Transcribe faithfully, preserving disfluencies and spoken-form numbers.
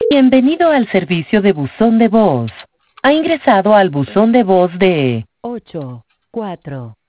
Bienvenido al servicio de buzón de voz. Ha ingresado al buzón de voz de ocho cuatro